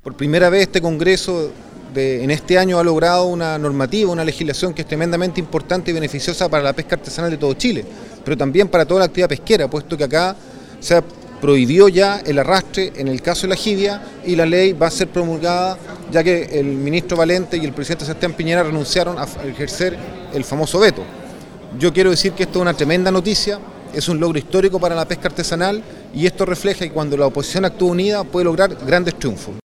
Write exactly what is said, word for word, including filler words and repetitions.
Por primera vez este Congreso de, en este año ha logrado una normativa, una legislación que es tremendamente importante y beneficiosa para la pesca artesanal de todo Chile, pero también para toda la actividad pesquera, puesto que acá se prohibió ya el arrastre en el caso de la jibia y la ley va a ser promulgada ya que el ministro Valente y el presidente Sebastián Piñera renunciaron a ejercer el famoso veto. Yo quiero decir que esto es una tremenda noticia, es un logro histórico para la pesca artesanal y esto refleja que cuando la oposición actúa unida puede lograr grandes triunfos.